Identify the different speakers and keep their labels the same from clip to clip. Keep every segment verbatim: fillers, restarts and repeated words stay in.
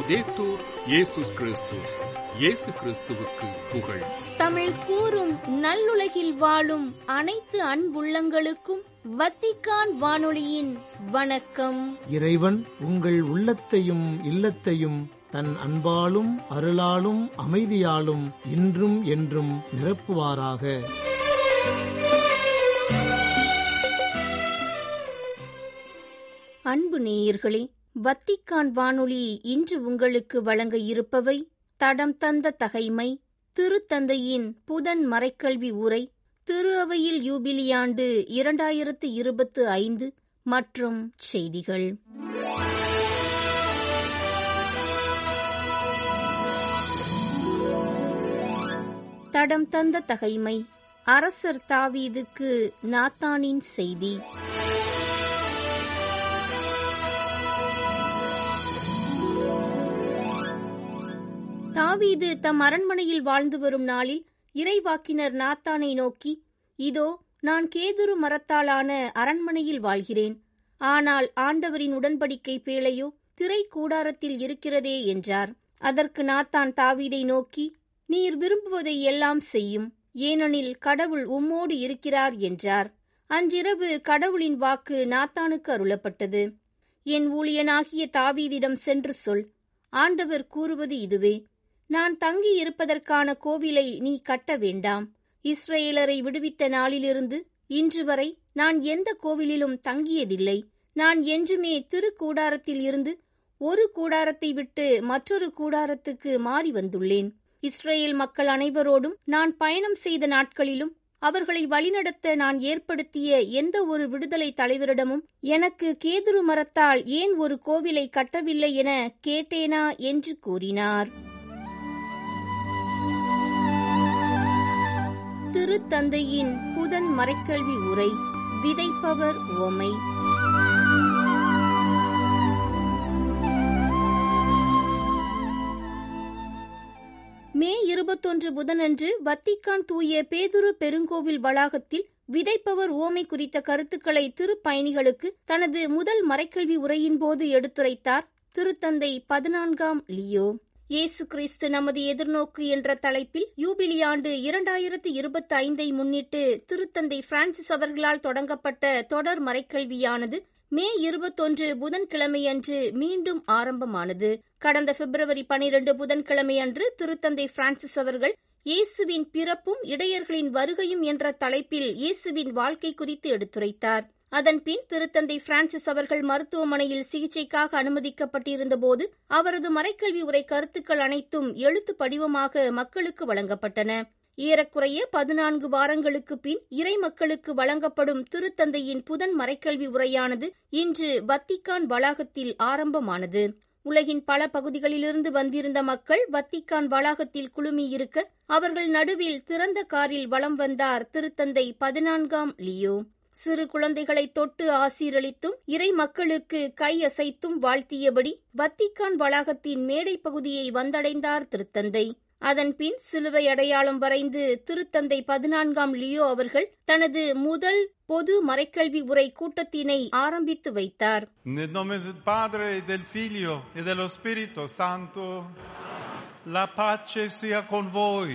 Speaker 1: லௌதேத்தூர் இயேசுஸ் கிறிஸ்துஸ். இயேசு கிறிஸ்துவுக்கு புகழ்.
Speaker 2: தமிழ் கூறும் நல்லுலகில் வாழும் அனைத்து அன்புள்ளங்களுக்கும் வத்திக்கான் வானொலியின் வணக்கம்.
Speaker 3: இறைவன் உங்கள் உள்ளத்தையும் இல்லத்தையும் தன் அன்பாலும் அருளாலும் அமைதியாலும் இன்றும் என்றும் நிரப்புவாராக.
Speaker 2: அன்பு நேயர்களே, வத்திக்கான் வானொலி இன்று உங்களுக்கு வழங்க இருப்பவை: தடம் தந்த தகைமை, திருத்தந்தையின் புதன் மறைக்கல்வி உரை, திரு அவையில் யூபிலியாண்டு இரண்டாயிரத்து இருபத்து ஐந்து மற்றும் செய்திகள். தடம் தந்த தகைமை. அரசர் தாவீதுக்கு நாத்தானின் செய்தி. தாவீது தம் அரண்மனையில் வாழ்ந்து வரும் நாளில் இறைவாக்கினர் நாத்தானை நோக்கி, இதோ, நான் கேதுரு மரத்தாலான அரண்மனையில் வாழ்கிறேன். ஆனால் ஆண்டவரின் உடன்படிக்கை பேழையோ திரை கூடாரத்தில் இருக்கிறதே என்றார். அதற்கு நாத்தான் தாவீதை நோக்கி, நீர் விரும்புவதை எல்லாம் செய்யும், ஏனெனில் கடவுள் உம்மோடு இருக்கிறார் என்றார். அன்றிரவு கடவுளின் வாக்கு நாத்தானுக்கு அருளப்பட்டது. என் ஊழியனாகிய தாவீதிடம் சென்று சொல், ஆண்டவர் கூறுவது இதுவே: நான் தங்கி இருப்பதற்கான கோவிலை நீ கட்ட வேண்டாம். இஸ்ரேலரை விடுவித்த நாளிலிருந்து இன்று வரை நான் எந்த கோவிலிலும் தங்கியதில்லை. நான் என்றுமே திருக்கூடாரத்தில் இருந்து ஒரு கூடாரத்தை விட்டு மற்றொரு கூடாரத்துக்கு மாறி வந்துள்ளேன். இஸ்ரேல் மக்கள் அனைவரோடும் நான் பயணம் செய்த நாட்களிலும் அவர்களை வழிநடத்த நான் ஏற்படுத்திய எந்த ஒரு விடுதலை தலைவரிடமும் எனக்கு கேதுரு மரத்தால் ஏன் ஒரு கோவிலை கட்டவில்லை என கேட்டேனா என்று கூறினார். திருத்தந்தையின் புதன் மறைக்கல்வி உரை. விதைப்பவர் உவமை. மே இருபத்தொன்று புதனன்று வத்திக்கான் தூய பேதுரு பெருங்கோவில் வளாகத்தில் விதைப்பவர் உவமை குறித்த கருத்துக்களை திருப்பயணிகளுக்கு தனது முதல் மறைக்கல்வி உரையின் போது எடுத்துரைத்தார் திருத்தந்தை பதினான்காம் லியோ. இயேசு கிறிஸ்து நமது எதிர்நோக்கு என்ற தலைப்பில் யூபிலியாண்டு இரண்டாயிரத்து இருபத்தி ஐந்தை முன்னிட்டு திருத்தந்தை பிரான்சிஸ் அவர்களால் தொடங்கப்பட்ட தொடர் மறைக்கல்வியானது மே இருபத்தொன்று புதன்கிழமையன்று மீண்டும் ஆரம்பமானது. கடந்த பிப்ரவரி பனிரெண்டு புதன்கிழமையன்று திருத்தந்தை பிரான்சிஸ் அவர்கள் இயேசுவின் பிறப்பும் இடையர்களின் வருகையும் என்ற தலைப்பில் இயேசுவின் வாழ்க்கை குறித்து எடுத்துரைத்தார். அதன்பின் திருத்தந்தை பிரான்சிஸ் அவர்கள் மருத்துவமனையில் சிகிச்சைக்காக அனுமதிக்கப்பட்டிருந்த போது அவரது மறைக்கல்வி உரை கருத்துக்கள் அனைத்தும் எழுத்து படிவமாக மக்களுக்கு வழங்கப்பட்டன. ஏறக்குறைய பதினான்கு வாரங்களுக்கு பின் இறை மக்களுக்கு வழங்கப்படும் திருத்தந்தையின் புதன் மறைக்கல்வி உரையானது இன்று வத்திக்கான் வளாகத்தில் ஆரம்பமானது. உலகின் பல பகுதிகளிலிருந்து வந்திருந்த மக்கள் வத்திக்கான் வளாகத்தில் குழுமியிருக்க அவர்கள் நடுவில் திறந்த காரில் வலம் வந்தார் திருத்தந்தை பதினான்காம் லியோ. சிறு குழந்தைகளை தொட்டு ஆசீரளித்தும் இறை மக்களுக்கு கை அசைத்தும் வாழ்த்தியபடி வத்திக்கான் வளாகத்தின் மேடை பகுதியை வந்தடைந்தார் திருத்தந்தை. அதன்பின் சிலுவை அடையாளம் வரைந்து திருத்தந்தை பதினான்காம் லியோ அவர்கள் தனது முதல் பொது மறைக்கல்வி உரை கூட்டத்தினை ஆரம்பித்து வைத்தார்.
Speaker 4: Nel nome del Padre, del Figlio e dello Spirito Santo, la pace sia con voi.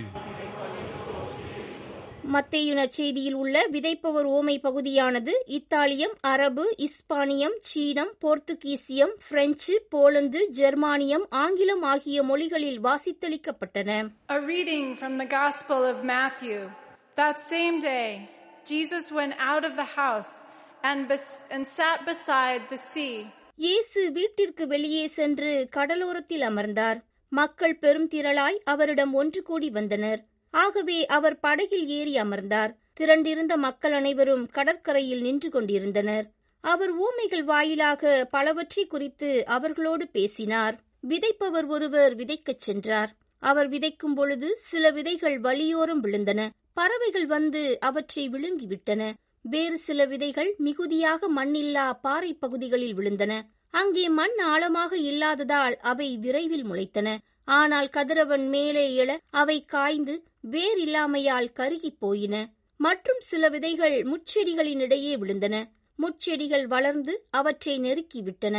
Speaker 2: மத்தேயு நற்செய்தியில் உள்ள விதைப்பவர் உவமை பகுதியானது இத்தாலியம், அரபு, இஸ்பானியம், சீனம், போர்த்துகீசியம், பிரெஞ்சு, போலந்து, ஜெர்மானியம், ஆங்கிலம் ஆகிய மொழிகளில் வாசித்தளிக்கப்பட்டன.
Speaker 5: A reading from the Gospel of Matthew. That same day, Jesus went out of the house and, bes- and sat beside the sea.
Speaker 2: இயேசு வீட்டிற்கு வெளியே சென்று கடலோரத்தில் அமர்ந்தார். மக்கள் பெரும் திரளாய் அவரிடம் ஒன்று கூடி வந்தனர். ஆகவே அவர் படகில் ஏறி அமர்ந்தார். திரண்டிருந்த மக்கள் அனைவரும் கடற்கரையில் நின்று கொண்டிருந்தனர். அவர் ஊமைகள் வாயிலாக பலவற்றை குறித்து அவர்களோடு பேசினார். விதைப்பவர் ஒருவர் விதைக்கச் சென்றார். அவர் விதைக்கும் பொழுது சில விதைகள் வழியோரம் விழுந்தன. பறவைகள் வந்து அவற்றை விழுங்கிவிட்டன. வேறு சில விதைகள் மிகுதியாக மண்ணில்லா பாறை பகுதிகளில் விழுந்தன. அங்கே மண் ஆழமாக இல்லாததால் அவை விரைவில் முளைத்தன. ஆனால் கதிரவன் மேலே எழ அவை காய்ந்து வேரில்லாமையால் கருகிப் போயின. மற்றும் சில விதைகள் முட்செடிகளின் இடையே விழுந்தன. முட்செடிகள் வளர்ந்து அவற்றை நெருக்கிவிட்டன.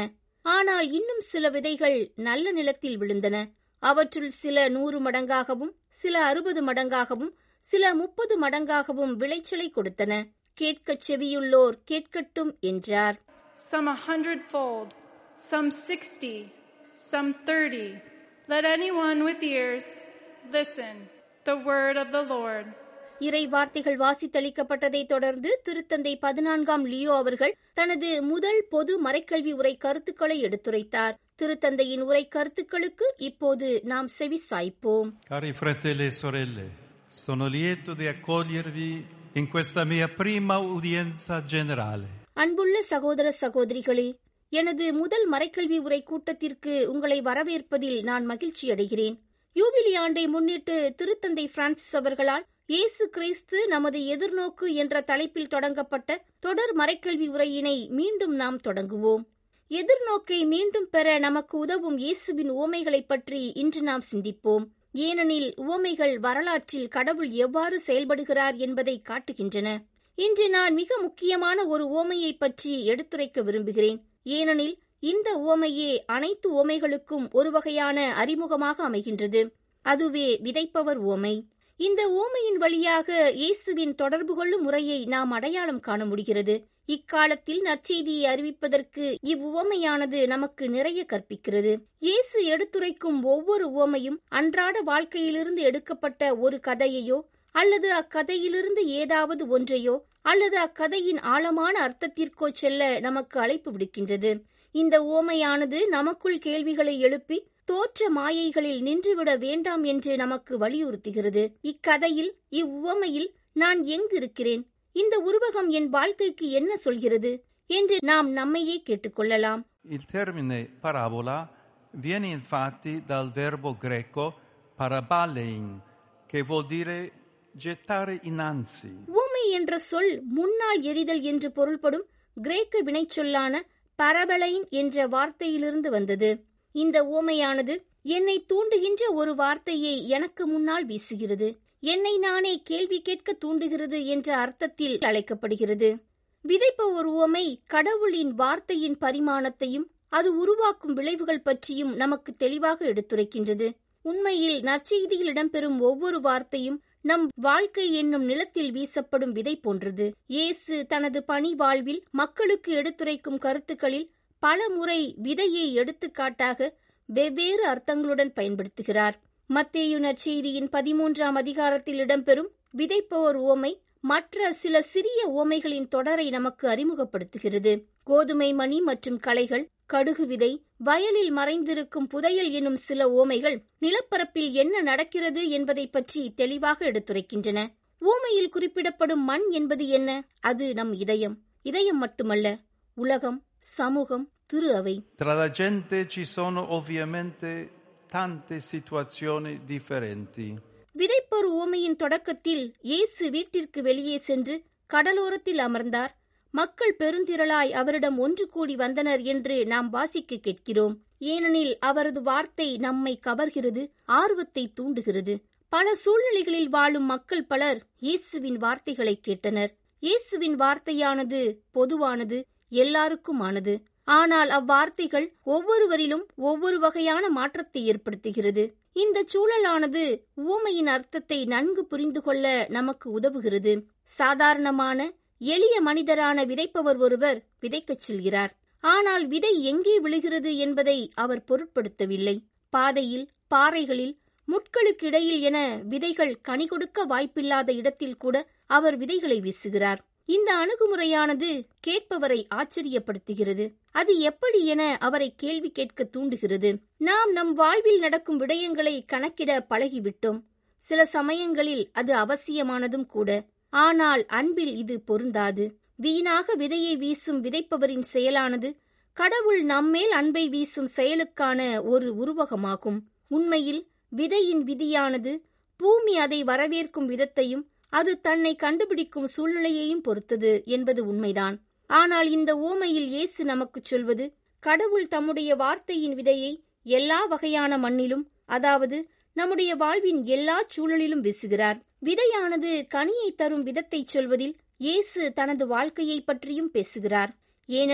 Speaker 2: ஆனால் இன்னும் சில விதைகள் நல்ல நிலத்தில் விழுந்தன. அவற்றுள் சில நூறு மடங்காகவும், சில அறுபது மடங்காகவும், சில முப்பது மடங்காகவும் விளைச்சலை கொடுத்தன. கேட்கச் செவியுள்ளோர் கேட்கட்டும் என்றார்.
Speaker 5: Some a hundredfold, some sixty, some thirty. Let anyone with ears listen. The word of the Lord.
Speaker 2: இறை வார்த்தைகள் வாசித்தளிக்கப்பட்டதைத் தொடர்ந்து திருத்தந்தை பதினான்காம் லியோ அவர்கள் தனது முதல் பொது மறைக்கல்வி உரை கருத்துக்களை எடுத்துரைத்தார். திருத்தந்தையின் உரை கருத்துக்களுக்கு இப்போது நாம் செவி சாய்ப்போம்.
Speaker 4: Cari fratelli e sorelle, sono lieto di accogliervi in questa mia prima udienza generale.
Speaker 2: அன்புள்ள சகோதர சகோதரிகளே, எனது முதல் மறைக்கல்வி உரை கூட்டத்திற்கு உங்களை வரவேற்பதில் நான் மகிழ்ச்சி அடைகிறேன். யூபிலி ஆண்டை முன்னிட்டு திருத்தந்தை பிரான்சிஸ் அவர்களால் இயேசு கிறிஸ்து நமது எதிர்நோக்கு என்ற தலைப்பில் தொடங்கப்பட்ட தொடர் மறைக்கல்வி உரையினை மீண்டும் நாம் தொடங்குவோம். எதிர்நோக்கை மீண்டும் பெற நமக்கு உதவும் இயேசுவின் உவமைகளைப் பற்றி இன்று நாம் சிந்திப்போம். ஏனெனில் உவமைகள் வரலாற்றில் கடவுள் எவ்வாறு செயல்படுகிறார் என்பதை காட்டுகின்றன. இன்று நான் மிக முக்கியமான ஒரு உவமையை பற்றி எடுத்துரைக்க விரும்புகிறேன். ஏனெனில் இந்த உவமையே அனைத்து உவமைகளுக்கும் ஒரு வகையான அறிமுகமாக அமைகின்றது. அதுவே விதைப்பவர் உவமை. இந்த உவமையின் வழியாக இயேசுவின் தொடர்பு கொள்ளும் முறையை நாம் அடையாளம் காண முடிகிறது. இக்காலத்தில் நற்செய்தியை அறிவிப்பதற்கு இவ்வுவமையானது நமக்கு நிறைய கற்பிக்கிறது. இயேசு எடுத்துரைக்கும் ஒவ்வொரு உவமையும் அன்றாட வாழ்க்கையிலிருந்து எடுக்கப்பட்ட ஒரு கதையையோ அல்லது அக்கதையிலிருந்து ஏதாவது ஒன்றையோ அல்லது அக்கதையின் ஆழமான அர்த்தத்திற்கோ செல்ல நமக்கு அழைப்பு விடுக்கின்றது. இந்த உவமையானது நமக்குள் கேள்விகளை எழுப்பி தோற்ற மாயைகளில் நின்றுவிட வேண்டாம் என்று நமக்கு வலியுறுத்துகிறது. இக்கதையில் இவ்வுவமையில் நான் எங்கு இருக்கிறேன், இந்த உருவகம் என் வாழ்க்கைக்கு என்ன சொல்கிறது என்று நாம் நம்மையே கேட்டுக்கொள்ளலாம்.
Speaker 4: Il termine parabola viene infatti dal verbo greco parabalein, che vuol dire gettare innanzi.
Speaker 2: உவமை என்ற சொல் முன்னால் எரிதல் என்று பொருள்படும் கிரேக்க வினைச்சொல்லான பரபலைன் என்ற வார்த்தையிலிருந்து வந்தது. இந்த உவமையானது என்னை தூண்டுகின்ற ஒரு வார்த்தையை எனக்கு முன்னால் வீசுகிறது, என்னை நானே கேள்வி கேட்க தூண்டுகிறது என்ற அர்த்தத்தில் அழைக்கப்படுகிறது. விதைப்பவர் உவமை கடவுளின் வார்த்தையின் பரிமாணத்தையும் அது உருவாக்கும் விளைவுகள் பற்றியும் நமக்கு தெளிவாக எடுத்துரைக்கின்றது. உண்மையில் நற்செய்தியில் இடம்பெறும் ஒவ்வொரு வார்த்தையும் நம் வாழ்க்கை என்னும் நிலத்தில் வீசப்படும் விதை போன்றது. இயேசு தனது பணி வாழ்வில் மக்களுக்கு எடுத்துரைக்கும் கருத்துக்களில் பல முறை விதையை எடுத்துக்காட்டாக வெவ்வேறு அர்த்தங்களுடன் பயன்படுத்துகிறார். மத்தேயு நற்செய்தியின் பதிமூன்றாம் அதிகாரத்தில் இடம்பெறும் விதைப்பவர் உவமை மற்ற சில சிறிய உவமைகளின் தொடரை நமக்கு அறிமுகப்படுத்துகிறது. கோதுமை மணி மற்றும் களைகள், கடுகு விதை, வயலில் மறைந்திருக்கும் புதையல் எனும் சில உவமைகள் நிலப்பரப்பில் என்ன நடக்கிறது என்பதை பற்றி தெளிவாக எடுத்துரைக்கின்றன. உவமையில் குறிப்பிடப்படும் மண் என்பது என்ன? அது நம் இதயம். இதயம் மட்டுமல்ல, உலகம், சமூகம், திரு அவை.
Speaker 4: Tra la gente ci sono ovviamente tante situazioni differenti.
Speaker 2: விதைப்போர் உவமையின் தொடக்கத்தில் இயேசு வீட்டிற்கு வெளியே சென்று கடலோரத்தில் அமர்ந்தார். மக்கள் பெருந்திரளாய் அவரிடம் ஒன்று கூடி வந்தனர் என்று நாம் வாசிக்க கேட்கிறோம். ஏனெனில் அவரது வார்த்தை நம்மை கவர்கிறது, ஆர்வத்தை தூண்டுகிறது. பல சூழ்நிலைகளில் வாழும் மக்கள் பலர் இயேசுவின் வார்த்தைகளை கேட்டனர். இயேசுவின் வார்த்தையானது பொதுவானது, எல்லாருக்குமானது. ஆனால் அவ்வார்த்தைகள் ஒவ்வொருவரிலும் ஒவ்வொரு வகையான மாற்றத்தை ஏற்படுத்துகிறது. இந்த சூழலானது உவமையின் அர்த்தத்தை நன்கு புரிந்து கொள்ள நமக்கு உதவுகிறது. சாதாரணமான எளிய மனிதரான விதைப்பவர் ஒருவர் விதைக்கச் செல்கிறார். ஆனால் விதை எங்கே விழுகிறது என்பதை அவர் பொருட்படுத்தவில்லை. பாதையில், பாறைகளில், முட்களுக்கிடையில் என விதைகள் கனி கொடுக்க வாய்ப்பில்லாத இடத்தில் கூட அவர் விதைகளை வீசுகிறார். இந்த அணுகுமுறையானது கேட்பவரை ஆச்சரியப்படுத்துகிறது. அது எப்படி என அவரை கேள்வி கேட்க தூண்டுகிறது. நாம் நம் வாழ்வில் நடக்கும் விடயங்களை கணக்கிட பழகிவிட்டோம். சில சமயங்களில் அது அவசியமானதும் கூட. ஆனால் அன்பில் இது பொருந்தாது. வீணாக விதையை வீசும் விதைப்பவரின் செயலானது கடவுள் நம்மேல் அன்பை வீசும் செயலுக்கான ஒரு உருவகமாகும். உண்மையில் விதையின் விதியானது பூமி அதை வரவேற்கும் விதத்தையும் அது தன்னை கண்டுபிடிக்கும் சூழ்நிலையையும் பொறுத்தது என்பது உண்மைதான். ஆனால் இந்த உவமையில் இயேசு நமக்கு சொல்வது, கடவுள் தம்முடைய வார்த்தையின் விதையை எல்லா வகையான மண்ணிலும், அதாவது நம்முடைய வாழ்வின் எல்லா சூழலிலும் வீசுகிறார். விதையானது கனியை தரும் விதத்தை சொல்வதில் இயேசு தனது வாழ்க்கையை பற்றியும் பேசுகிறார். ஏனெனில்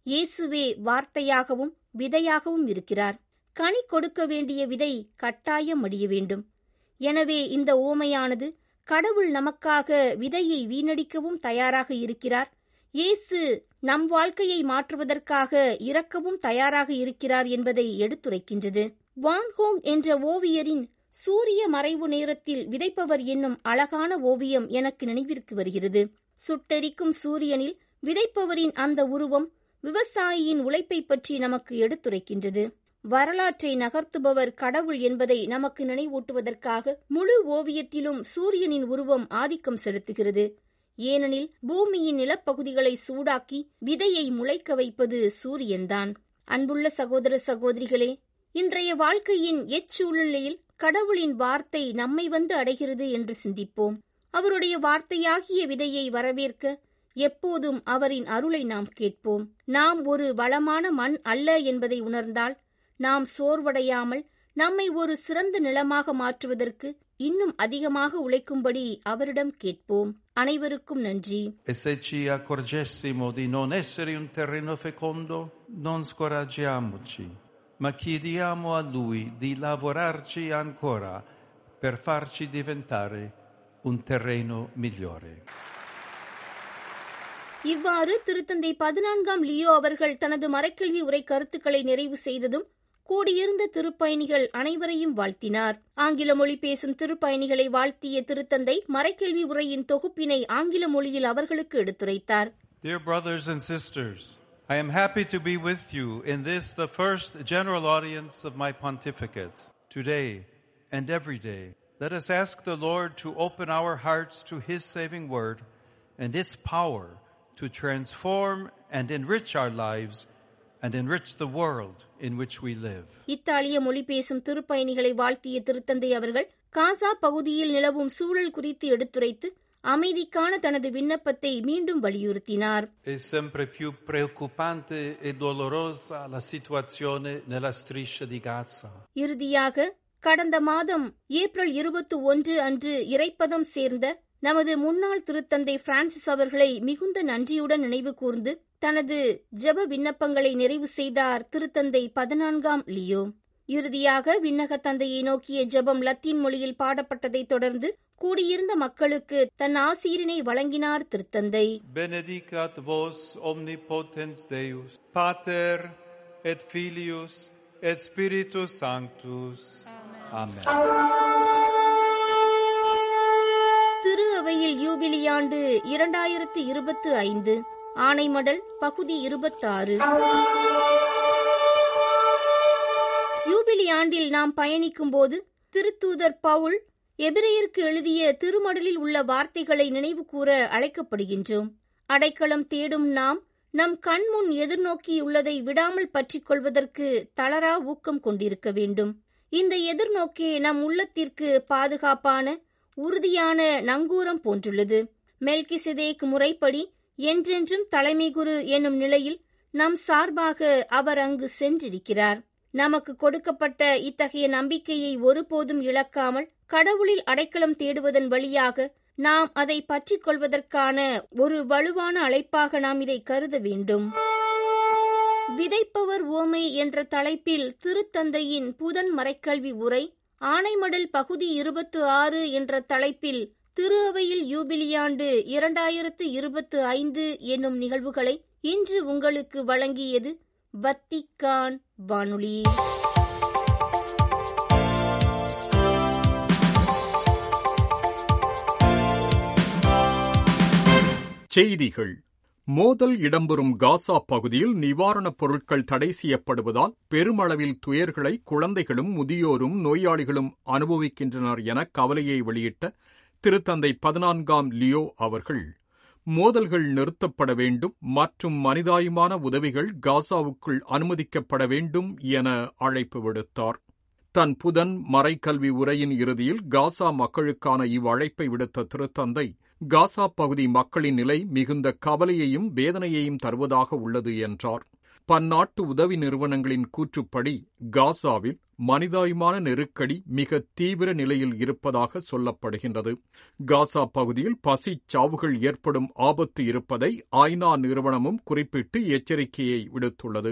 Speaker 2: இயேசுவே வார்த்தையாகவும் விதையாகவும் இருக்கிறார். கனி கொடுக்க வேண்டிய விதை கட்டாயம் மடிய வேண்டும். எனவே இந்த ஓமையானது கடவுள் நமக்காக விதையை வீணடிக்கவும் தயாராக இருக்கிறார், இயேசு நம் வாழ்க்கையை மாற்றுவதற்காக இறக்கவும் தயாராக இருக்கிறார் என்பதை எடுத்துரைக்கின்றது. வான் கோங் என்ற ஓவியரின் சூரிய மறைவு நேரத்தில் விதைப்பவர் என்னும் அழகான ஓவியம் எனக்கு நினைவிற்கு வருகிறது. சுட்டெரிக்கும் சூரியனில் விதைப்பவரின் அந்த உருவம் விவசாயியின் உழைப்பை பற்றி நமக்கு எடுத்துரைக்கின்றது. வரலாற்றை நகர்த்துபவர் கடவுள் என்பதை நமக்கு நினைவூட்டுவதற்காக முழு ஓவியத்திலும் சூரியனின் உருவம் ஆதிக்கம் செலுத்துகிறது. ஏனெனில் பூமியின் நிலப்பகுதிகளை சூடாக்கி விதையை முளைக்க வைப்பது சூரியன்தான். அன்புள்ள சகோதர சகோதரிகளே, இன்றைய வாழ்க்கையின் எச்சூழ்நிலையில் கடவுளின் வார்த்தை நம்மை வந்து அடைகிறது என்று சிந்திப்போம். அவருடைய வார்த்தையாகிய விதையை வரவேற்க எப்போதும் அவரின் அருளை நாம் கேட்போம். நாம் ஒரு வளமான மண் அல்ல என்பதை உணர்ந்தால் நாம் சோர்வடையாமல் நம்மை ஒரு சிறந்த நிலமாக மாற்றுவதற்கு இன்னும் அதிகமாக உழைக்கும்படி அவரிடம் கேட்போம். அனைவருக்கும் நன்றி.
Speaker 4: E se ci accorgessimo di non essere un terreno fecondo, non scoraggiamoci, ma chiediamo a Lui di lavorarci ancora per farci diventare un terreno migliore.
Speaker 2: இவ்வாறு திருத்தந்தை பதினான்காம் லியோ அவர்கள் தனது மறைக்கல்வி உரை கருத்துக்களை நிறைவு செய்ததும் கூடியிருந்த திருப்பயணிகள் அனைவரையும் வாழ்த்தினார். ஆங்கில மொழி பேசும் திருப்பயணிகளை வாழ்த்திய திருத்தந்தை மறைக்கல்வி உரையின் தொகுப்பினை ஆங்கில மொழியில் அவர்களுக்கு எடுத்துரைத்தார்.
Speaker 4: Dear brothers and sisters, I am happy to be with you in this, the first general audience of my pontificate. Today and every day, let us ask the Lord to open our hearts to His saving word and its power to transform and enrich our lives and enrich the world in which we live.
Speaker 2: இத்தாலிய மொழி பேசும் திருப்பயணிகளை வாழ்த்திய திருத்தந்தை அவர்கள் காசா பகுதியில் நிலவும் சூழல் குறித்து எடுத்துரைத்து அமைதிக்கான தனது விண்ணப்பத்தை மீண்டும் வலியுறுத்தினார்.
Speaker 4: È sempre più preoccupante e dolorosa la situazione nella striscia di Gaza.
Speaker 2: இறுதியாக கடந்த மாதம் ஏப்ரல் இருபத்தி ஒன்று அன்று இறைப்பதம் சேர்ந்த நமது முன்னாள் திருத்தந்தை பிரான்சிஸ் அவர்களை மிகுந்த நன்றியுடன் நினைவு கூர்ந்து தனது ஜெப விண்ணப்பங்களை நிறைவு செய்தார் திருத்தந்தை பதினான்காம் லியோ. இறுதியாக விண்ணக தந்தையை நோக்கிய ஜெபம் லத்தீன் மொழியில் பாடப்பட்டதை தொடர்ந்து கூடியிருந்த மக்களுக்கு தன் ஆசீரினை வழங்கினார் திருத்தந்தை.
Speaker 4: Benedicat vos omnipotens Deus, Pater et Filius et Spiritus Sanctus. Amen.
Speaker 2: திரு அவையில் யூபிலியாண்டு இரண்டாயிரத்து இருபத்தி ஐந்து ஆணைமடல் பகுதி இருபத்தாறு. யூபிலியாண்டில் நாம் பயணிக்கும் போது திருத்தூதர் பவுல் எபிரேயருக்கு எழுதிய திருமடலில் உள்ள வார்த்தைகளை நினைவு கூற அழைக்கப்படுகின்றோம். அடைக்கலம் தேடும் நாம் நம் கண்முன் எதிர்நோக்கியுள்ளதை விடாமல் பற்றிக் கொள்வதற்கு தளரா ஊக்கம் கொண்டிருக்க வேண்டும். இந்த எதிர்நோக்கே நம் உள்ளத்திற்கு பாதுகாப்பான உறுதியான நங்கூரம் போன்றுள்ளது. மெல்கிசெதேக் முறைப்படி என்றென்றும் தலைமை குரு என்னும் நிலையில் நம் சார்பாக அவர் அங்கு சென்றிருக்கிறார். நமக்கு கொடுக்கப்பட்ட இத்தகைய நம்பிக்கையை ஒருபோதும் இழக்காமல் கடவுளில் அடைக்கலம் தேடுவதன் வழியாக நாம் அதை பற்றிக் கொள்வதற்கான ஒரு வலுவான அழைப்பாக நாம் இதை கருத வேண்டும். விதைப்பவர் உவமை என்ற தலைப்பில் திருத்தந்தையின் புதன் மறைக்கல்வி உரை, ஆணைமடல் பகுதி இருபத்தி ஆறு என்ற தலைப்பில் திரு அவையில் யூபிலியாண்டு இரண்டாயிரத்து இருபத்தி ஐந்து என்னும் நிகழ்வுகளை இன்று உங்களுக்கு வழங்கியது வத்திக்கான் வானொலி.
Speaker 1: செய்திகள். மோதல் இடம்பெறும் காசா பகுதியில் நிவாரணப் பொருட்கள் தடை செய்யப்படுவதால் பெருமளவில் துயர்களை குழந்தைகளும் முதியோரும் நோயாளிகளும் அனுபவிக்கின்றனர் என கவலையை வெளியிட்ட திருத்தந்தை பதினான்காம் லியோ அவர்கள் மோதல்கள் நிறுத்தப்பட வேண்டும் மற்றும் மனிதாயமான உதவிகள் காசாவுக்குள் அனுமதிக்கப்பட வேண்டும் என அழைப்பு விடுத்தார். தன் புதன் மறைக்கல்வி உரையின் இறுதியில் காசா மக்களுக்கான இவ்வழைப்பை விடுத்த திருத்தந்தை, காசா பகுதி மக்களின் நிலை மிகுந்த கவலையையும் வேதனையையும் தருவதாக உள்ளது என்றார். பன்னாட்டு உதவி நிறுவனங்களின் கூற்றுப்படி காசாவில் மனிதாயமான நெருக்கடி மிக தீவிர நிலையில் இருப்பதாக சொல்லப்படுகின்றது. காசா பகுதியில் பசி சாவுகள் ஏற்படும் ஆபத்து இருப்பதை ஐநா நிறுவனமும் குறிப்பிட்டு எச்சரிக்கையை விடுத்துள்ளது.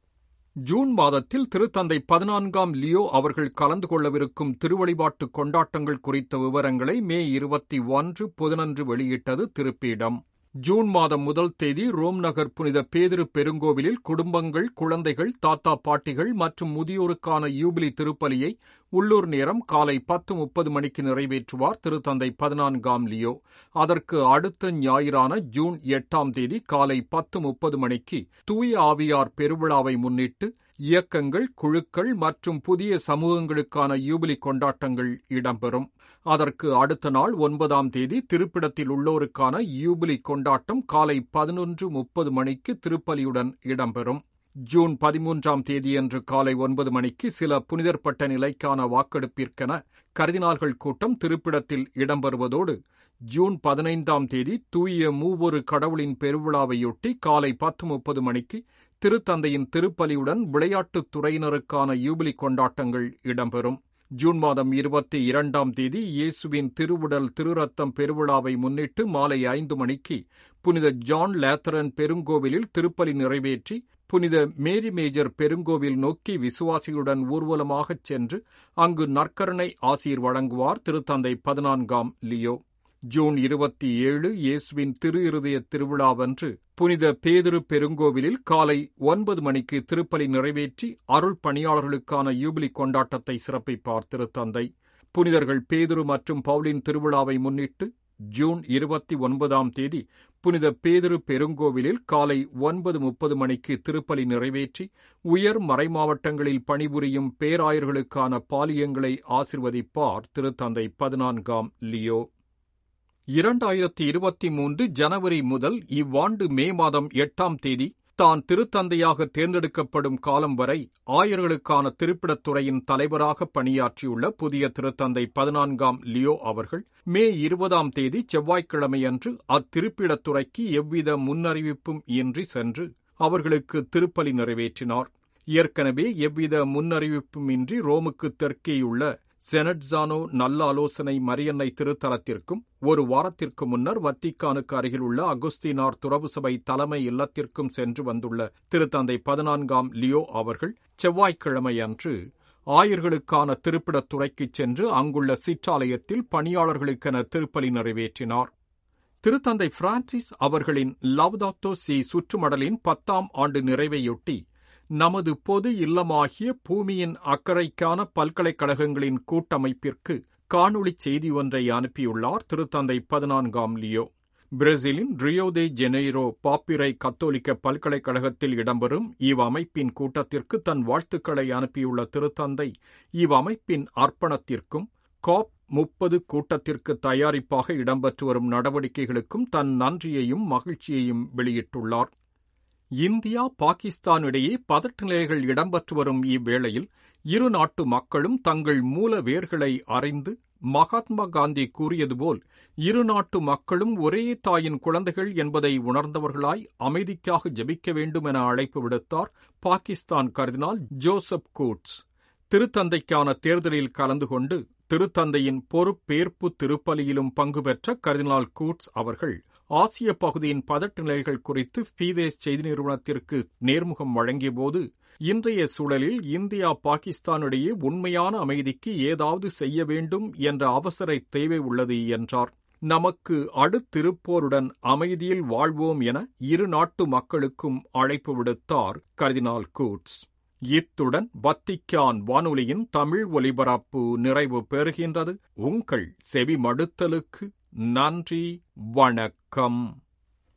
Speaker 1: ஜூன் மாதத்தில் திருத்தந்தை பதினான்காம் லியோ அவர்கள் கலந்து கொள்ளவிருக்கும் திருவழிபாட்டு கொண்டாட்டங்கள் குறித்த விவரங்களை மே இருபத்தி ஒன்று புதனன்று வெளியிட்டது திருப்பீடம். ஜூன் மாதம் முதல் தேதி ரோம் நகர் புனித பேதுரு பெருங்கோவிலில் குடும்பங்கள், குழந்தைகள், தாத்தா பாட்டிகள் மற்றும் முதியோருக்கான யூபிலி திருப்பலியை உள்ளூர் நேரம் காலை பத்து முப்பது மணிக்கு நிறைவேற்றுவார் திருத்தந்தை பதினான்காம் லியோ. அதற்கு அடுத்த ஞாயிறான ஜூன் எட்டாம் தேதி காலை பத்து முப்பது மணிக்கு தூய ஆவியார் பெருவிழாவை முன்னிட்டு இயக்கங்கள், குழுக்கள் மற்றும் புதிய சமூகங்களுக்கான யூபிலி கொண்டாட்டங்கள் இடம்பெறும். அதற்கு அடுத்த நாள் ஒன்பதாம் தேதி திருப்பிடத்தில் உள்ளோருக்கான யூபிலி கொண்டாட்டம் காலை பதினொன்று முப்பது மணிக்கு திருப்பலியுடன் இடம்பெறும். ஜூன் பதிமூன்றாம் தேதியன்று காலை ஒன்பது மணிக்கு சில புனிதர்பட்ட நிலைக்கான வாக்கெடுப்பிற்கென கர்தினால்கள் கூட்டம் திருப்பிடத்தில் இடம்பெறுவதோடு ஜூன் பதினைந்தாம் தேதி தூய மூவொரு கடவுளின் பெருவிழாவையொட்டி காலை பத்து முப்பது மணிக்கு திருத்தந்தையின் திருப்பலியுடன் விளையாட்டுத் துறையினருக்கான யூபிலி கொண்டாட்டங்கள் இடம்பெறும். ஜூன் மாதம் இருபத்தி இரண்டாம் தேதி இயேசுவின் திருவுடல் திருரத்தம் பெருவிழாவை முன்னிட்டு மாலை ஐந்து மணிக்கு புனித ஜான் லேத்தரன் பெருங்கோவிலில் திருப்பலி நிறைவேற்றி புனித மேரி மேஜர் பெருங்கோவில் நோக்கி விசுவாசிகளுடன் ஊர்வலமாகச் சென்று அங்கு நற்கருணை ஆசீர் வழங்குவார் திருத்தந்தை பதினான்காம் லியோ. ஜூன் இருபத்தி ஏழு இயேசுவின் திரு இருதய திருவிழாவன்று புனித பேதுரு பெருங்கோவிலில் காலை ஒன்பது மணிக்கு திருப்பலி நிறைவேற்றி அருள் பணியாளர்களுக்கான யூபிலி கொண்டாட்டத்தை சிறப்பிப்பார் திருத்தந்தை. புனிதர்கள் பேதுரு மற்றும் பவுலின் திருவிழாவை முன்னிட்டு ஜூன் இருபத்தி ஒன்பதாம் தேதி புனித பேதுரு பெருங்கோவிலில் காலை ஒன்பது முப்பது மணிக்கு திருப்பலி நிறைவேற்றி உயர் மறைமாவட்டங்களில் பணிபுரியும் பேராயர்களுக்கான பாலியங்களை ஆசிர்வதிப்பார் திருத்தந்தை பதினான்காம் லியோ. இரண்டாயிரத்தி இருபத்தி மூன்று ஜனவரி முதல் இவ்வாண்டு மே மாதம் எட்டாம் தேதி தான் திருத்தந்தையாக தேர்ந்தெடுக்கப்படும் காலம் வரை ஆயர்களுக்கான திருப்பிடத்துறையின் தலைவராக பணியாற்றியுள்ள புதிய திருத்தந்தை பதினான்காம் லியோ அவர்கள் மே இருபதாம் தேதி செவ்வாய்க்கிழமையன்று அத்திருப்பிடத்துறைக்கு எவ்வித முன்னறிவிப்பும் இன்றி சென்று அவர்களுக்கு திருப்பலி நிறைவேற்றினார். ஏற்கனவே எவ்வித முன்னறிவிப்பும் இன்றி ரோமுக்கு தெற்கேயுள்ள செனட்ஸானோ நல்ல ஆலோசனை மரியன்னை திருத்தலத்திற்கும் ஒரு வாரத்திற்கு முன்னர் வத்திக்கானுக்கு அருகிலுள்ள அகுஸ்தீனார் துறவு சபை தலைமை இல்லத்திற்கும் சென்று வந்துள்ள திருத்தந்தை பதினான்காம் லியோ அவர்கள் செவ்வாய்க்கிழமையன்று ஆயர்களுக்கான திருப்பிடத்துறைக்குச் சென்று அங்குள்ள சிற்றாலயத்தில் பணியாளர்களுக்கென திருப்பலி நிறைவேற்றினார். திருத்தந்தை பிரான்சிஸ் அவர்களின் லவ்தாத்தோ சி சுற்றுமடலின் பத்தாம் ஆண்டு நிறைவையொட்டி நமது பொது இல்லமாகிய பூமியின் அக்கறைக்கான பல்கலைக்கழகங்களின் கூட்டமைப்பிற்கு காணொளி செய்தி ஒன்றை அனுப்பியுள்ளார் திருத்தந்தை பதினான்காம் லியோ. பிரேசிலின் ரியோ தே ஜெனெய்ரோ பாப்பிரை கத்தோலிக்க பல்கலைக்கழகத்தில் இடம்பெறும் இவ்வமைப்பின் கூட்டத்திற்கு தன் வாழ்த்துக்களை அனுப்பியுள்ள திருத்தந்தை இவ்வமைப்பின் அர்ப்பணத்திற்கும் காப் முப்பது கூட்டத்திற்கு தயாரிப்பாக இடம்பெற்று வரும் நடவடிக்கைகளுக்கும் தன் நன்றியையும் மகிழ்ச்சியையும் வெளியிட்டுள்ளார். இந்தியா பாகிஸ்தான் இடையே பதட்ட நிலைகள் இடம்பெற்று வரும் இவ்வேளையில் இரு நாட்டு மக்களும் தங்கள் மூல வேர்களை அறிந்து மகாத்மா காந்தி கூறியதுபோல் இரு நாட்டு மக்களும் ஒரே தாயின் குழந்தைகள் என்பதை உணர்ந்தவர்களாய் அமைதிக்காக ஜெபிக்க வேண்டும் என அழைப்பு விடுத்தார் பாகிஸ்தான் கர்தினால் ஜோசப் கூட்ஸ். திருத்தந்தைக்கான தேர்தலில் கலந்து கொண்டு திருத்தந்தையின் பொறுப்பேற்பு திருப்பலியிலும் பங்கு பெற்ற கர்தினால் கூட்ஸ் அவர்கள் ஆசிய பகுதியின் பதட்ட நிலைகள் குறித்து ஃபீதேஸ் செய்தி நிறுவனத்திற்கு நேர்முகம் வழங்கியபோது இன்றைய சூழலில் இந்தியா பாகிஸ்தானிடையே உண்மையான அமைதிக்கு ஏதாவது செய்ய வேண்டும் என்ற அவசர தேவை உள்ளது என்றார். நமக்கு அடுத்திருப்போருடன் அமைதியில் வாழ்வோம் என இரு நாட்டு மக்களுக்கும் அழைப்பு விடுத்தார் கர்தினால் கூட்ஸ். இத்துடன் வத்திக்கான் வானொலியின் தமிழ் ஒலிபரப்பு நிறைவு பெறுகின்றது. உங்கள் செவி மடுத்தலுக்கு நன்றி, வணக்கம்.